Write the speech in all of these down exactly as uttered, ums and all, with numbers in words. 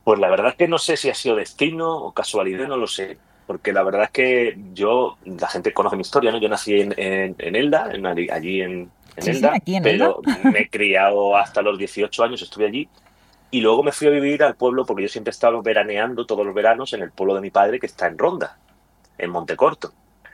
Pues la verdad es que no sé si ha sido destino o casualidad, no lo sé. Porque la verdad es que yo, la gente conoce mi historia, ¿no? Yo nací en, en, en Elda, en, allí en, en Sí, sí, Elda, aquí en Elda. pero me he criado hasta los dieciocho años, estuve allí. Y luego me fui a vivir al pueblo, porque yo siempre he estado veraneando todos los veranos en el pueblo de mi padre, que está en Ronda, en Montecorto.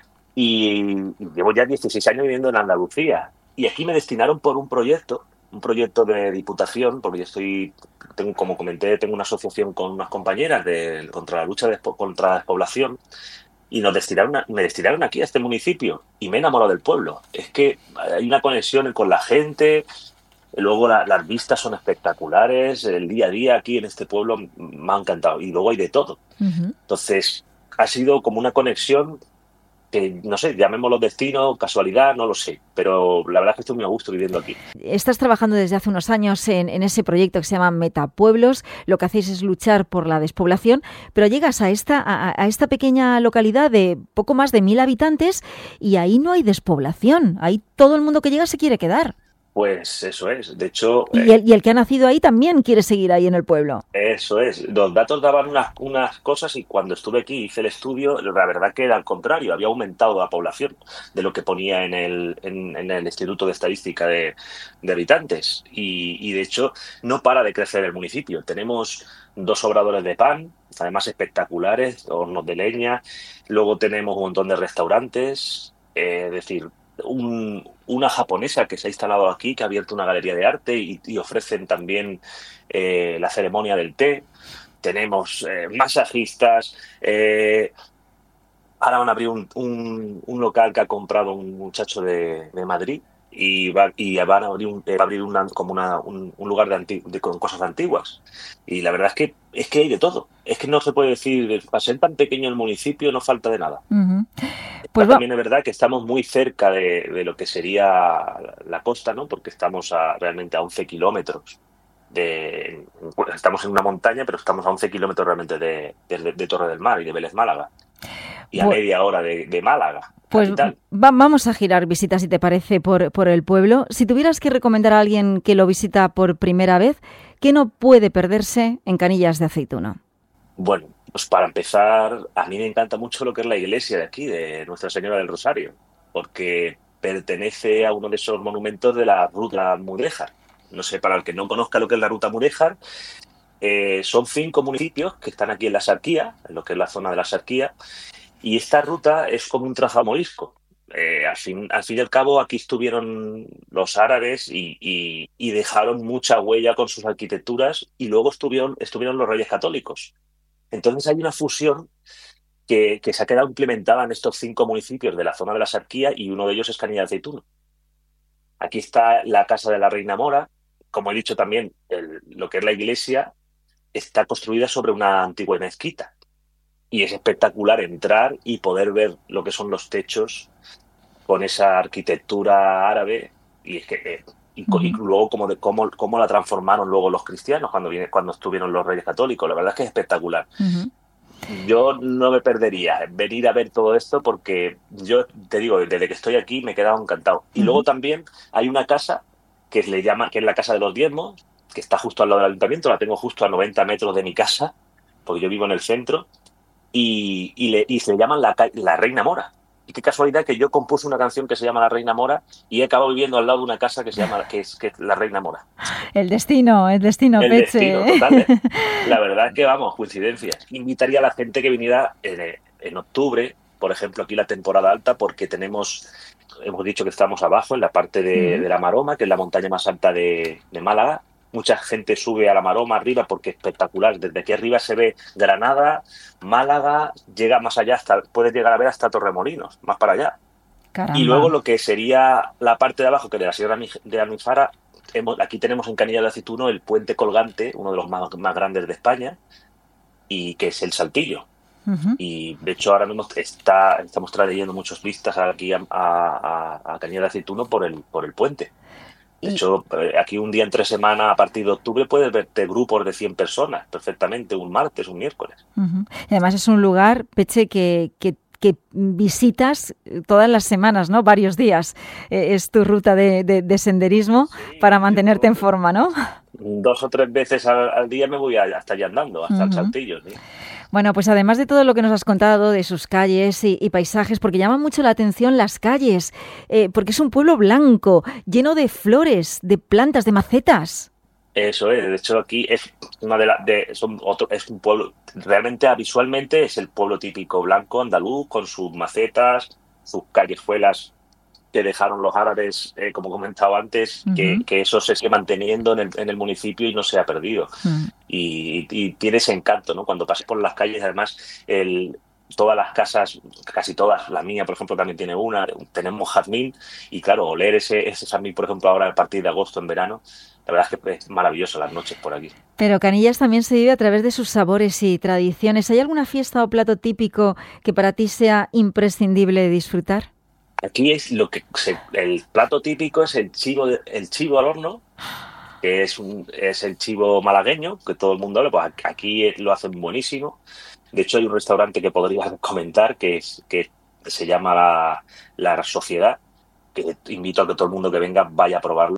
Y llevo ya dieciséis años viviendo en Andalucía. Y aquí me destinaron por un proyecto, un proyecto de diputación, porque yo estoy, tengo, como comenté, tengo una asociación con unas compañeras de, contra la lucha de, contra la despoblación, y nos destinaron a- me destinaron aquí a este municipio y me he enamorado del pueblo. Es que hay una conexión con la gente, luego la- las vistas son espectaculares, el día a día aquí en este pueblo me ha encantado y luego hay de todo. Ujú. Entonces, ha sido como una conexión que, no sé, llamémoslo destino, casualidad, no lo sé, pero la verdad es que estoy muy a gusto viviendo aquí. Estás trabajando desde hace unos años en, en ese proyecto que se llama Metapueblos. Lo que hacéis es luchar por la despoblación, pero llegas a esta, a, a esta pequeña localidad de poco más de mil habitantes y ahí no hay despoblación. Ahí todo el mundo que llega se quiere quedar. Pues eso es, de hecho, Y el, y el que ha nacido ahí también quiere seguir ahí en el pueblo. eso es. Los datos daban unas, unas cosas y cuando estuve aquí hice el estudio, la verdad que era al contrario, había aumentado la población de lo que ponía en el, en, en el Instituto de Estadística de, de Habitantes. Y, y de hecho no para de crecer el municipio. Tenemos dos obradores de pan, además espectaculares, hornos de leña. Luego tenemos un montón de restaurantes, eh, es decir, un, una japonesa que se ha instalado aquí, que ha abierto una galería de arte y, y ofrecen también eh, la ceremonia del té, tenemos eh, masajistas, eh, ahora van a abrir un, un, un, local que ha comprado un muchacho de, de Madrid y, va, y van a abrir, un, eh, va a abrir una, como una, un, un lugar de, anti, de con cosas antiguas. Y la verdad es que es que hay de todo. Es que no se puede decir, para ser tan pequeño el municipio no falta de nada. Uh-huh. Pues va. También es verdad que estamos muy cerca de, de lo que sería la costa, ¿no? Porque estamos a, realmente a once kilómetros. De, estamos en una montaña, pero estamos a once kilómetros realmente de, de, de Torre del Mar y de Vélez Málaga. Y a Pues, media hora de, de Málaga, pues capital. va, vamos a girar visitas, si te parece, por, por el pueblo. Si tuvieras que recomendar a alguien que lo visita por primera vez, ¿qué no puede perderse en Canillas de Aceituno? Bueno, pues para empezar, a mí me encanta mucho lo que es la iglesia de aquí, de Nuestra Señora del Rosario, porque pertenece a uno de esos monumentos de la Ruta Mudéjar. No sé, para el que no conozca lo que es la Ruta Mudéjar, eh, son cinco municipios que están aquí en la Sarquía, en lo que es la zona de la Sarquía, y esta ruta es como un trazado morisco. Eh, al, fin, al fin y al cabo, aquí estuvieron los árabes y, y, y dejaron mucha huella con sus arquitecturas y luego estuvieron, estuvieron los reyes católicos. Entonces hay una fusión que, que se ha quedado implementada en estos cinco municipios de la zona de la Sarquía y uno de ellos es Canilla de Aceituno. Aquí está la casa de la Reina Mora. Como he dicho también, el, lo que es la iglesia está construida sobre una antigua mezquita. Y es espectacular entrar y poder ver lo que son los techos con esa arquitectura árabe. Y es que eh, y, y Uh-huh. luego cómo, de, cómo, cómo la transformaron luego los cristianos cuando, viene, cuando estuvieron los reyes católicos. La verdad es que es espectacular. Uh-huh. Yo no me perdería venir a ver todo esto porque yo te digo, desde que estoy aquí me he quedado encantado. Y luego Uh-huh. también hay una casa que le llama, que es la Casa de los Diezmos, que está justo al lado del ayuntamiento, la tengo justo a noventa metros de mi casa, porque yo vivo en el centro, y, y, le, y se le llaman la, la Reina Mora. Y qué casualidad que yo compuse una canción que se llama La Reina Mora y he acabado viviendo al lado de una casa que se llama que es, que es La Reina Mora. El destino, el destino, El Peche. destino, total. ¿eh? La verdad es que, vamos, coincidencias. Invitaría a la gente que viniera en, en octubre, por ejemplo, aquí la temporada alta, porque tenemos, hemos dicho que estamos abajo, en la parte de, Uh-huh. de la Maroma, que es la montaña más alta de, de Málaga. Mucha gente sube a la Maroma arriba porque es espectacular. Desde aquí arriba se ve Granada, Málaga, llega más allá, hasta puedes llegar a ver hasta Torremolinos, más para allá. Y luego Caramba. lo que sería la parte de abajo, que de la Sierra de Almizara, hemos, aquí tenemos en Canilla de Aceituno el puente colgante, uno de los más, más grandes de España, y que es el Saltillo. Uh-huh. Y de hecho ahora mismo está, estamos trayendo muchos turistas aquí a, a, a Canilla de Aceituno por el, por el puente. De Y, hecho, aquí un día entre semana, a partir de octubre, puedes verte grupos de cien personas perfectamente, un martes, un miércoles. uh-huh. Y además es un lugar, Peche, que, que que visitas todas las semanas, ¿no? Varios días. Eh, es tu ruta de, de, de senderismo Sí, para mantenerte yo en forma, ¿no? dos o tres veces al, al día me voy a, hasta allá andando, hasta el Uh-huh. Saltillo, ¿sí? Bueno, pues además de todo lo que nos has contado de sus calles y, y paisajes, porque llaman mucho la atención las calles, eh, porque es un pueblo blanco, lleno de flores, de plantas, de macetas. Eso es, de hecho aquí es una de las de son otro, es un pueblo realmente ah, visualmente es el pueblo típico blanco andaluz con sus macetas, sus callejuelas que dejaron los árabes, eh, como comentaba antes, que, Uh-huh. que eso se sigue manteniendo en el, en el municipio y no se ha perdido. Uh-huh. Y, y tiene ese encanto, ¿no? Cuando pasé por las calles, además, el, todas las casas, casi todas, la mía, por ejemplo, también tiene una, tenemos jazmín, y claro, oler ese, ese jazmín, por ejemplo, ahora a partir de agosto, en verano, la verdad es que es maravilloso las noches por aquí. Pero Canillas también se vive a través de sus sabores y tradiciones. ¿Hay alguna fiesta o plato típico que para ti sea imprescindible disfrutar? Aquí es lo que se, el plato típico es el chivo, de- el chivo al horno, que es, un, es el chivo malagueño, que todo el mundo habla, pues aquí lo hacen buenísimo. De hecho, hay un restaurante que podría comentar que, es, que se llama la, la Sociedad, que invito a que todo el mundo que venga vaya a probarlo.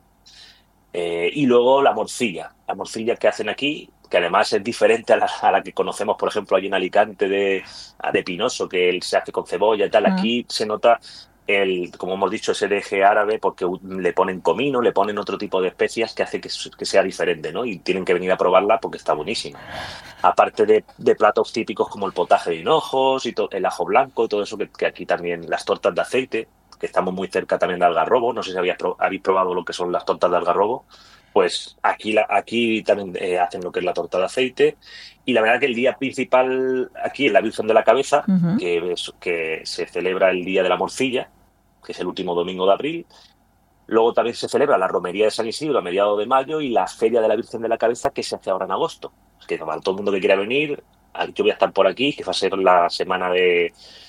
Eh, y luego la morcilla, la morcilla que hacen aquí, que además es diferente a la, a la que conocemos, por ejemplo, allí en Alicante de, de Pinoso, que él se hace con cebolla y tal. Ah. Aquí se nota el, como hemos dicho, ese deje árabe porque le ponen comino, le ponen otro tipo de especias que hace que, que sea diferente, ¿no? Y tienen que venir a probarla porque está buenísima. Aparte de, de platos típicos como el potaje de hinojos y to, el ajo blanco, todo eso que, que aquí también, las tortas de aceite, que estamos muy cerca también de Algarrobo. No sé si habéis, habéis probado lo que son las tortas de Algarrobo. Pues aquí, la, aquí también eh, hacen lo que es la torta de aceite. Y la verdad que el día principal aquí es la Virgen de la Cabeza, Uh-huh. que, es, que se celebra el Día de la Morcilla, que es el último domingo de abril. Luego también se celebra la Romería de San Isidro a mediados de mayo y la Feria de la Virgen de la Cabeza, que se hace ahora en agosto. Que para todo el mundo que quiera venir, yo voy a estar por aquí, que va a ser la semana de,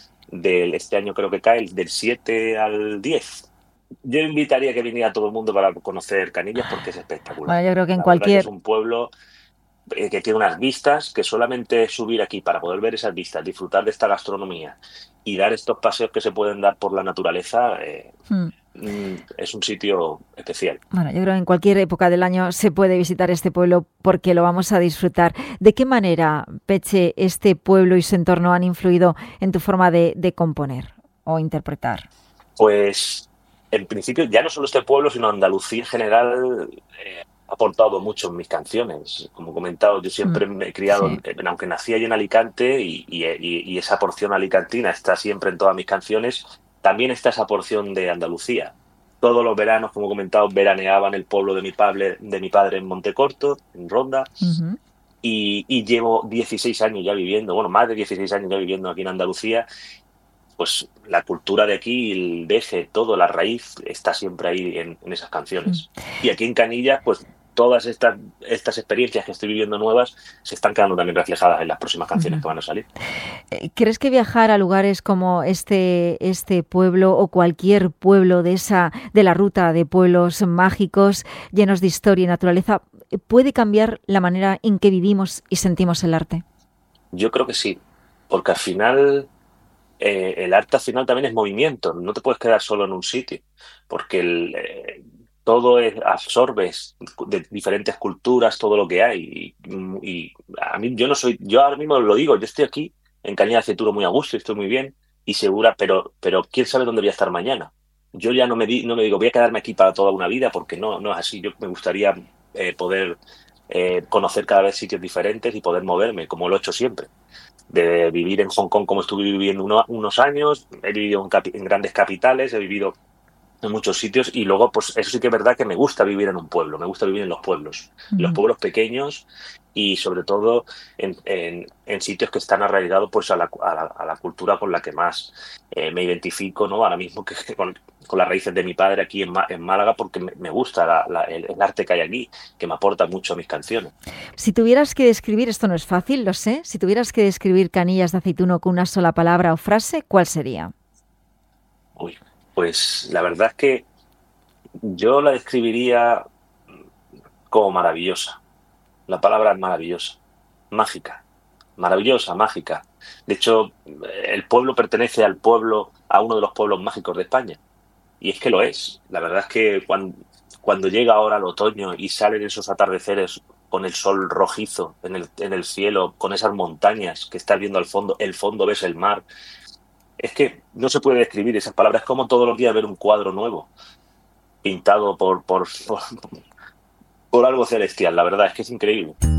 de este año, creo que cae del siete al diez. Yo invitaría a que viniera todo el mundo para conocer Canillas porque es espectacular. Bueno, yo creo que en La verdad que es cualquier... un pueblo eh, que tiene unas vistas que solamente subir aquí para poder ver esas vistas, disfrutar de esta gastronomía y dar estos paseos que se pueden dar por la naturaleza, eh, Hmm. mm, es un sitio especial. Bueno, yo creo que en cualquier época del año se puede visitar este pueblo porque lo vamos a disfrutar. ¿De qué manera, Peche, este pueblo y su entorno han influido en tu forma de, de componer o interpretar? Pues, en principio, ya no solo este pueblo, sino Andalucía en general eh, ha aportado mucho en mis canciones. Como he comentado, yo siempre me he criado, Sí. en, aunque nací allí en Alicante y, y, y esa porción alicantina está siempre en todas mis canciones, también está esa porción de Andalucía. Todos los veranos, como he comentado, veraneaba en el pueblo de mi padre, de mi padre en Montecorto, en Ronda, Uh-huh. y, y llevo dieciséis años ya viviendo, bueno, más de dieciséis años ya viviendo aquí en Andalucía. Pues la cultura de aquí, el deje, todo, la raíz, está siempre ahí en, en esas canciones. Y aquí en Canillas, pues todas estas, estas experiencias que estoy viviendo nuevas se están quedando también reflejadas en las próximas canciones Uh-huh. que van a salir. ¿Crees que viajar a lugares como este, este pueblo o cualquier pueblo de esa, de la ruta de pueblos mágicos llenos de historia y naturaleza puede cambiar la manera en que vivimos y sentimos el arte? Yo creo que sí, porque al final eh, el arte al final también es movimiento, no te puedes quedar solo en un sitio, porque el, eh, todo es, absorbes de diferentes culturas, todo lo que hay. Y, y a mí, yo no soy, yo ahora mismo lo digo, yo estoy aquí en Cañada de Ceturo muy a gusto, estoy muy bien y segura, pero, pero quién sabe dónde voy a estar mañana. Yo ya no me, di, no me digo, voy a quedarme aquí para toda una vida, porque no, no es así. Yo me gustaría eh, poder eh, conocer cada vez sitios diferentes y poder moverme, como lo he hecho siempre. De vivir en Hong Kong como estuve viviendo uno, unos años, he vivido en, capi, en grandes capitales, he vivido en muchos sitios y luego, pues eso sí que es verdad que me gusta vivir en un pueblo, me gusta vivir en los pueblos, en los pueblos pequeños y sobre todo en, en, en sitios que están arraigados pues a la, a la, a la cultura con la que más eh, me identifico, ¿no? Ahora mismo que con, con las raíces de mi padre aquí en, en Málaga porque me, me gusta la, la, el, el arte que hay aquí, que me aporta mucho a mis canciones. Si tuvieras que describir, esto no es fácil, lo sé, si tuvieras que describir Canillas de Aceituno con una sola palabra o frase, ¿cuál sería? Uy, pues la verdad es que yo la describiría como maravillosa. La palabra es maravillosa, mágica. maravillosa, mágica. De hecho, el pueblo pertenece al pueblo, a uno de los pueblos mágicos de España. Y es que lo es. La verdad es que cuando, cuando llega ahora el otoño y salen esos atardeceres con el sol rojizo en el, en el cielo, con esas montañas que estás viendo al fondo, el fondo ves el mar. Es que no se puede describir esas palabras. Es como todos los días ver un cuadro nuevo, pintado por, por, por, por algo celestial. La verdad es que es increíble.